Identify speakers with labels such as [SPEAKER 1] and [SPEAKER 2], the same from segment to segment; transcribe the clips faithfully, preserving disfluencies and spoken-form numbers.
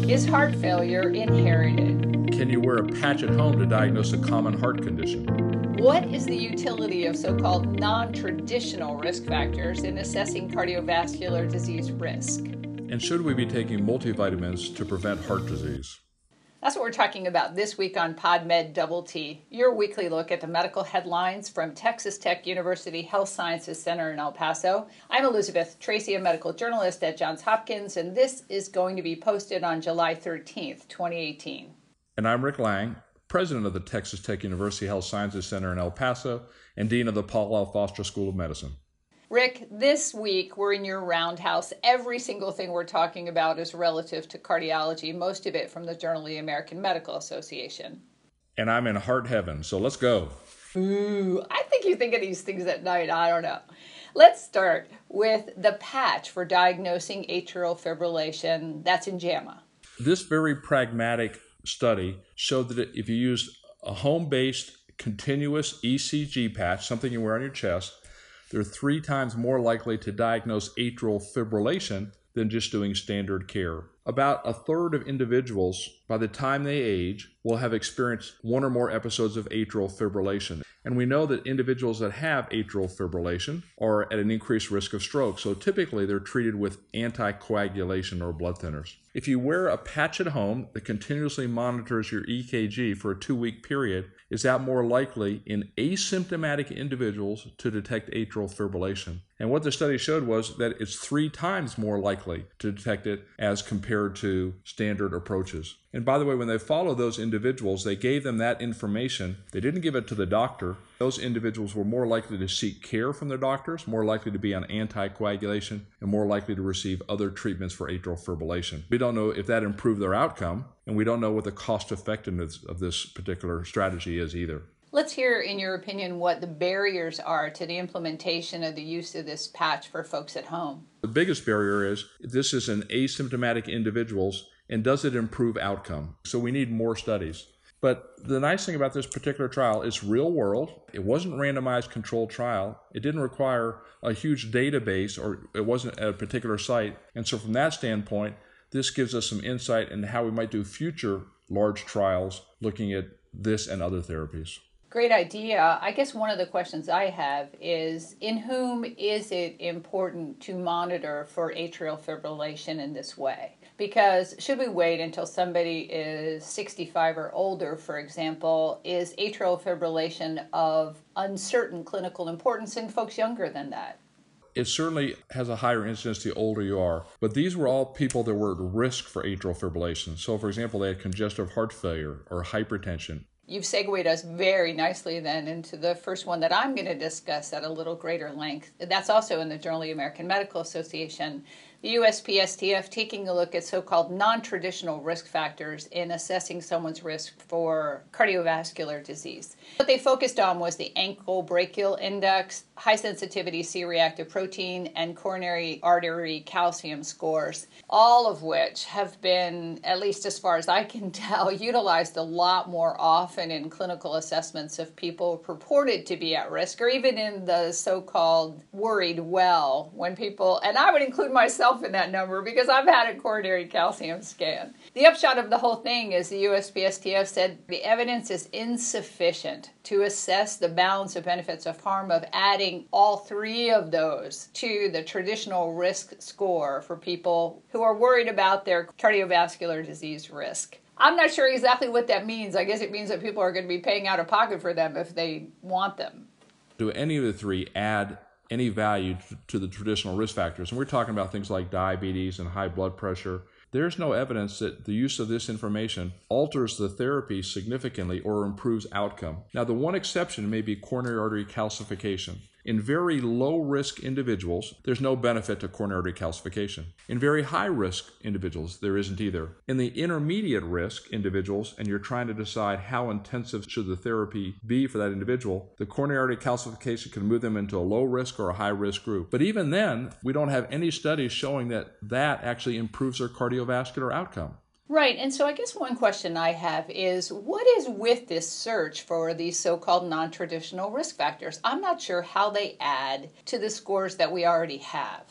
[SPEAKER 1] Is heart failure inherited?
[SPEAKER 2] Can you wear a patch at home to diagnose a common heart condition?
[SPEAKER 1] What is the utility of so-called non-traditional risk factors in assessing cardiovascular disease risk?
[SPEAKER 2] And should we be taking multivitamins to prevent heart disease?
[SPEAKER 1] That's what we're talking about this week on PodMed Double T, your weekly look at the medical headlines from Texas Tech University Health Sciences Center in El Paso. I'm Elizabeth Tracy, a medical journalist at Johns Hopkins, and this is going to be posted on July thirteenth, twenty eighteen.
[SPEAKER 2] And I'm Rick Lang, president of the Texas Tech University Health Sciences Center in El Paso and dean of the Paul L. Foster School of Medicine.
[SPEAKER 1] Rick, this week we're in your roundhouse. Every single thing we're talking about is relative to cardiology, most of it from the Journal of the American Medical Association.
[SPEAKER 2] And I'm in heart heaven, so let's go.
[SPEAKER 1] Ooh, I think you think of these things at night. I don't know. Let's start with the patch for diagnosing atrial fibrillation. That's in JAMA.
[SPEAKER 2] This very pragmatic study showed that if you used a home-based continuous E C G patch, something you wear on your chest, they're three times more likely to diagnose atrial fibrillation than just doing standard care. About a third of individuals, by the time they age, will have experienced one or more episodes of atrial fibrillation. And we know that individuals that have atrial fibrillation are at an increased risk of stroke. So typically they're treated with anticoagulation or blood thinners. If you wear a patch at home that continuously monitors your E K G for a two-week period, is that more likely in asymptomatic individuals to detect atrial fibrillation? And what the study showed was that it's three times more likely to detect it as compared to standard approaches. And by the way, when they followed those individuals, they gave them that information. They didn't give it to the doctor. Those individuals were more likely to seek care from their doctors, more likely to be on anticoagulation, and more likely to receive other treatments for atrial fibrillation. We don't know if that improved their outcome, and we don't know what the cost effectiveness of this particular strategy is either.
[SPEAKER 1] Let's hear, in your opinion, what the barriers are to the implementation of the use of this patch for folks at home.
[SPEAKER 2] The biggest barrier is this is in asymptomatic individuals, and does it improve outcome? So we need more studies. But the nice thing about this particular trial is real world. It wasn't a randomized controlled trial. It didn't require a huge database, or it wasn't at a particular site. And so from that standpoint, this gives us some insight into how we might do future large trials looking at this and other therapies.
[SPEAKER 1] Great idea. I guess one of the questions I have is, in whom is it important to monitor for atrial fibrillation in this way? Because should we wait until somebody is sixty-five or older, for example, is atrial fibrillation of uncertain clinical importance in folks younger than that?
[SPEAKER 2] It certainly has a higher incidence the older you are, but these were all people that were at risk for atrial fibrillation. So, for example, they had congestive heart failure or hypertension.
[SPEAKER 1] You've segued us very nicely then into the first one that I'm going to discuss at a little greater length. That's also in the Journal of the American Medical Association. The U S P S T F taking a look at so-called non-traditional risk factors in assessing someone's risk for cardiovascular disease. What they focused on was the ankle brachial index, high-sensitivity C-reactive protein, and coronary artery calcium scores, all of which have been, at least as far as I can tell, utilized a lot more often in clinical assessments of people purported to be at risk, or even in the so-called worried well, when people, and I would include myself in that number because I've had a coronary calcium scan. The upshot of the whole thing is the U S P S T F said the evidence is insufficient to assess the balance of benefits of harm of adding all three of those to the traditional risk score for people who are worried about their cardiovascular disease risk. I'm not sure exactly what that means. I guess it means that people are going to be paying out of pocket for them if they want them.
[SPEAKER 2] Do any of the three add any value to the traditional risk factors? And we're talking about things like diabetes and high blood pressure. There's no evidence that the use of this information alters the therapy significantly or improves outcome. Now, the one exception may be coronary artery calcification. In very low-risk individuals, there's no benefit to coronary artery calcification. In very high-risk individuals, there isn't either. In the intermediate risk individuals, and you're trying to decide how intensive should the therapy be for that individual, the coronary artery calcification can move them into a low-risk or a high-risk group. But even then, we don't have any studies showing that that actually improves their cardiovascular outcome.
[SPEAKER 1] Right, and so I guess one question I have is, what is with this search for these so-called non-traditional risk factors? I'm not sure how they add to the scores that we already have.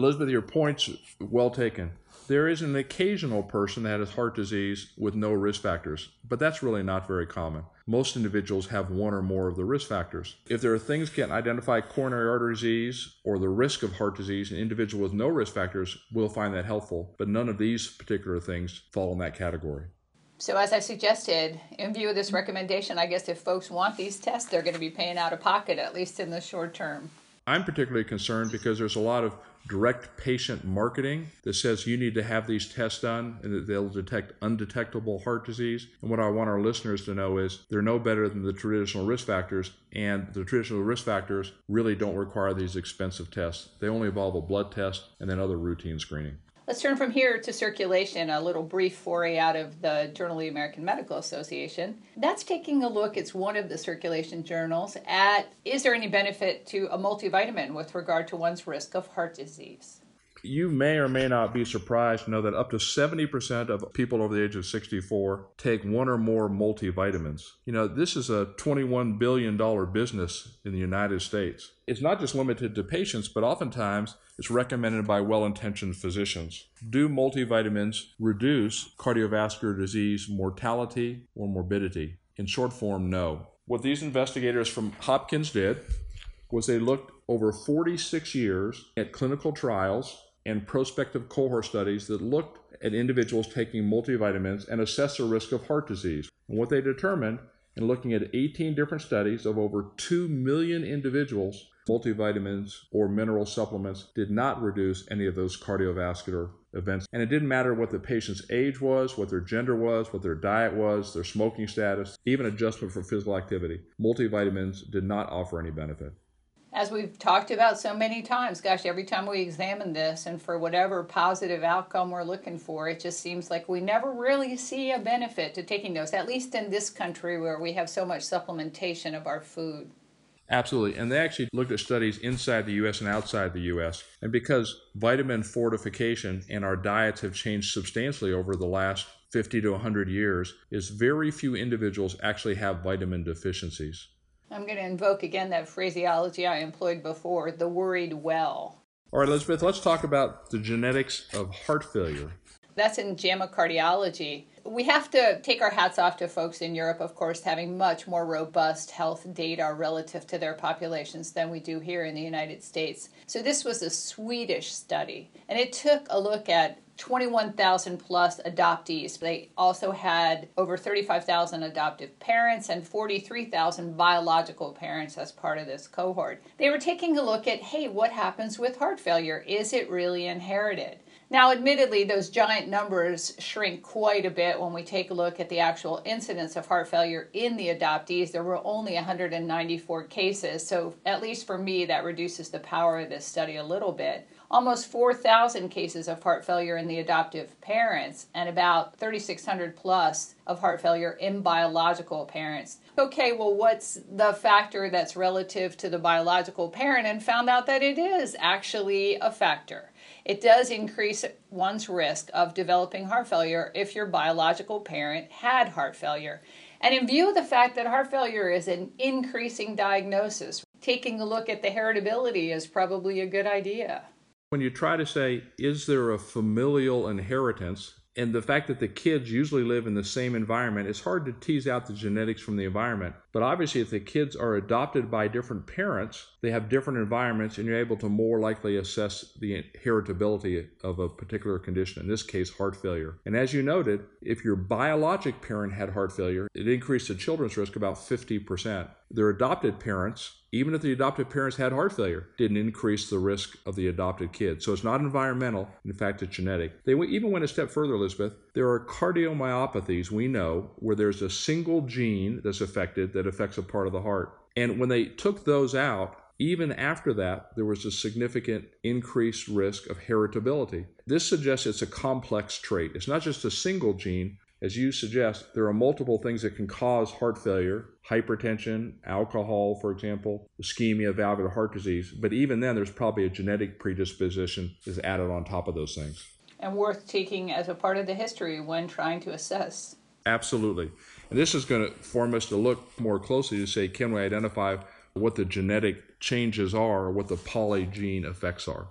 [SPEAKER 2] Elizabeth, your point's well taken. There is an occasional person that has heart disease with no risk factors, but that's really not very common. Most individuals have one or more of the risk factors. If there are things that can identify coronary artery disease or the risk of heart disease in an individual with no risk factors, we'll find that helpful, but none of these particular things fall in that category.
[SPEAKER 1] So as I suggested, in view of this recommendation, I guess if folks want these tests, they're going to be paying out of pocket, at least in the short term.
[SPEAKER 2] I'm particularly concerned because there's a lot of direct patient marketing that says you need to have these tests done and that they'll detect undetectable heart disease. And what I want our listeners to know is they're no better than the traditional risk factors, and the traditional risk factors really don't require these expensive tests. They only involve a blood test and then other routine screening.
[SPEAKER 1] Let's turn from here to circulation, a little brief foray out of the Journal of the American Medical Association. That's taking a look, it's one of the circulation journals, at is there any benefit to a multivitamin with regard to one's risk of heart disease?
[SPEAKER 2] You may or may not be surprised to know that up to seventy percent of people over the age of sixty-four take one or more multivitamins. You know, this is a twenty-one billion dollars business in the United States. It's not just limited to patients, but oftentimes it's recommended by well-intentioned physicians. Do multivitamins reduce cardiovascular disease mortality or morbidity? In short form, no. What these investigators from Hopkins did was they looked over forty-six years at clinical trials and prospective cohort studies that looked at individuals taking multivitamins and assessed the risk of heart disease. And what they determined in looking at eighteen different studies of over two million individuals, multivitamins or mineral supplements did not reduce any of those cardiovascular events. And it didn't matter what the patient's age was, what their gender was, what their diet was, their smoking status, even adjustment for physical activity. Multivitamins did not offer any benefit.
[SPEAKER 1] As we've talked about so many times, gosh, every time we examine this and for whatever positive outcome we're looking for, it just seems like we never really see a benefit to taking those, at least in this country where we have so much supplementation of our food.
[SPEAKER 2] Absolutely. And they actually looked at studies inside the U S and outside the U S. And because vitamin fortification and our diets have changed substantially over the last fifty to one hundred years, is very few individuals actually have vitamin deficiencies.
[SPEAKER 1] I'm going to invoke again that phraseology I employed before, the worried well.
[SPEAKER 2] All right, Elizabeth, let's talk about the genetics of heart failure.
[SPEAKER 1] That's in JAMA Cardiology. We have to take our hats off to folks in Europe, of course, having much more robust health data relative to their populations than we do here in the United States. So this was a Swedish study, and it took a look at twenty-one thousand plus adoptees. They also had over thirty-five thousand adoptive parents and forty-three thousand biological parents as part of this cohort. They were taking a look at, hey, what happens with heart failure? Is it really inherited? Now, admittedly, those giant numbers shrink quite a bit when we take a look at the actual incidence of heart failure in the adoptees. There were only one hundred ninety-four cases, so at least for me, that reduces the power of this study a little bit. Almost four thousand cases of heart failure in the adoptive parents and about thirty-six hundred plus of heart failure in biological parents. Okay, well, what's the factor that's relative to the biological parent? And found out that it is actually a factor. It does increase one's risk of developing heart failure if your biological parent had heart failure. And in view of the fact that heart failure is an increasing diagnosis, taking a look at the heritability is probably a good idea.
[SPEAKER 2] When you try to say, is there a familial inheritance, and the fact that the kids usually live in the same environment, it's hard to tease out the genetics from the environment. But obviously, if the kids are adopted by different parents, they have different environments, and you're able to more likely assess the heritability of a particular condition, in this case, heart failure. And as you noted, if your biologic parent had heart failure, it increased the children's risk about fifty percent. Their adopted parents, even if the adopted parents had heart failure, didn't increase the risk of the adopted kid. So it's not environmental. In fact, it's genetic. They even went a step further, Elizabeth. There are cardiomyopathies, we know, where there's a single gene that's affected that affects a part of the heart. And when they took those out, even after that, there was a significant increased risk of heritability. This suggests it's a complex trait. It's not just a single gene. As you suggest, there are multiple things that can cause heart failure, hypertension, alcohol, for example, ischemia, valvular heart disease. But even then, there's probably a genetic predisposition is added on top of those things.
[SPEAKER 1] And worth taking as a part of the history when trying to assess.
[SPEAKER 2] Absolutely. And this is going to form us to look more closely to say, can we identify what the genetic changes are or what the polygene effects are?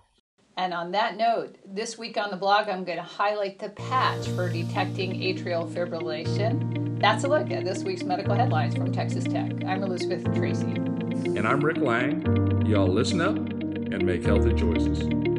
[SPEAKER 1] And on that note, this week on the blog, I'm going to highlight the patch for detecting atrial fibrillation. That's a look at this week's medical headlines from Texas Tech. I'm Elizabeth Tracy.
[SPEAKER 2] And I'm Rick Lang. Y'all listen up and make healthy choices.